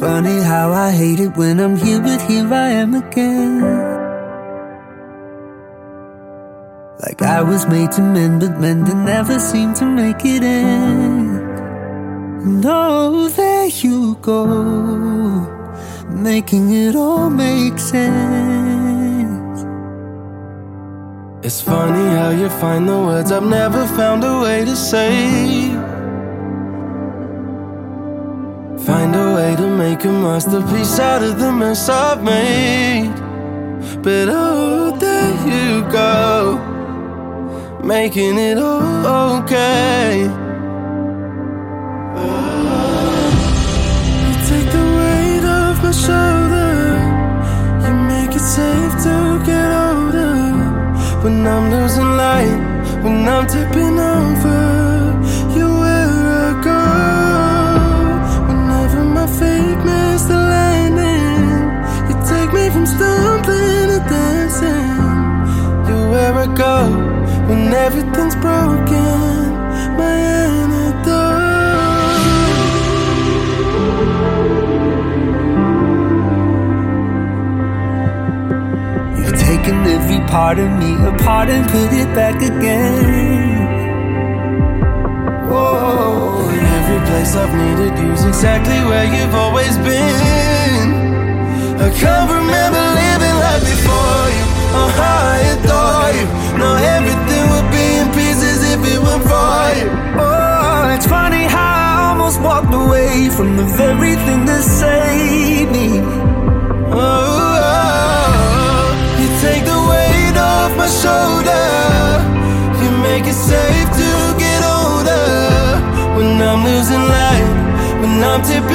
funny how I hate it when I'm here, but here I am again. Like I was made to mend, but mending never seemed to make it end. And oh, there you go, making it all make sense. It's funny how you find the words I've never found a way to say. Find a way to make a masterpiece out of the mess I've made. But oh, there you go, making it all okay. You take the weight off my shoulder, you make it safe to get older. When I'm losing light, when I'm tipping over, you're where I go. Whenever my feet miss the landing, you take me from stumbling to dancing. You're where I go when everything's broken, my antidote. You've taken every part of me apart and put it back again. Whoa, in every place I've needed you's exactly where you've always been. I can't remember living life before you. Oh, how I adore you. Now everything would be in pieces if it weren't for you. Oh, it's funny how I almost walked away from the very thing that saved me. Oh, you take the weight off my shoulder, you make it safe to get older. When I'm losing light, when I'm tipping